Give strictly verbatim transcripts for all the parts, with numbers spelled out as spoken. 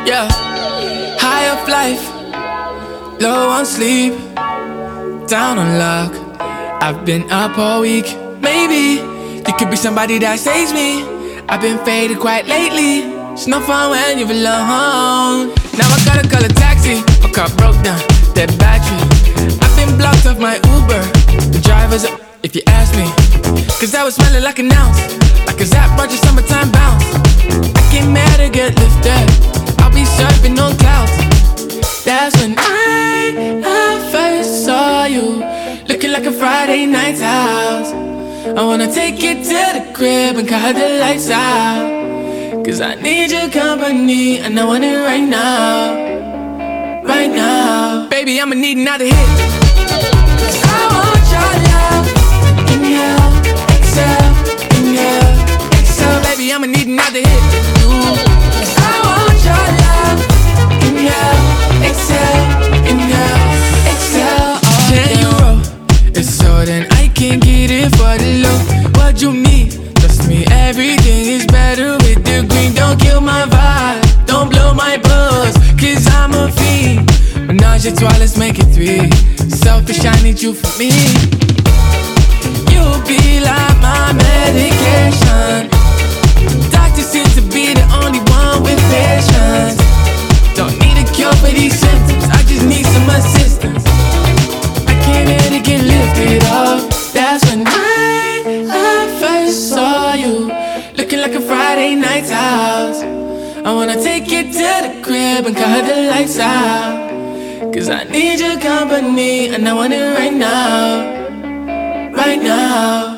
Yeah, high up life, low on sleep, down on luck. I've been up all week. Maybe you could be somebody that saves me. I've been faded quite lately. It's no fun when you're alone. Now I gotta call a taxi. My car broke down, dead battery. I've been blocked off my Uber. The driver's up, if you ask me. Cause I was smelling like an ounce, like a Zap Roger summertime bounce. I get mad to get lifted. I'll be surfing on clouds. That's when I, I first saw you, looking like a Friday night's house. I wanna take you to the crib and cut the lights out. Cause I need your company and I want it right now. Right now. Baby, I'ma need another hit. I want your love. Inhale, exhale, inhale, exhale. Baby, I'ma need another hit. Ooh. I want your love. Inhale, exhale, inhale, exhale. Oh, can you roll? It's so then I can get it for the low. What you need? Trust me, everything is better with the green. Don't kill my vibe, don't blow my buzz, cause I'm a fiend. Menage a trois, let's make it three. Selfish, I need you for me. You'll be like my medication. Doctor seems to be the only one with patience. Don't need a cure for these symptoms, I just need some assistance. I can't let it get lifted up. That's when I, I first saw you, looking like a Friday night's house. I wanna take you to the crib and cut the lights out. Cause I need your company and I want it right now. Right now.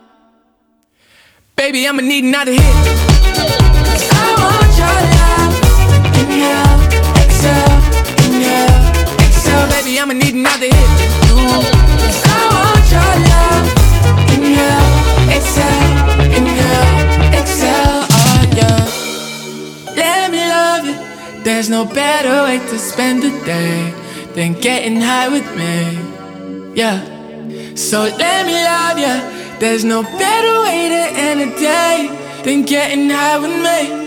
Baby, I'ma need another hit. I want your love. Inhale, exhale, inhale, exhale. Baby, I'ma need another hit. Ooh. I want your love. Inhale, exhale, inhale, exhale. Oh yeah. Let me love you. There's no better way to spend the day than getting high with me. Yeah. So let me love you. There's no better way to end a day than getting high with me.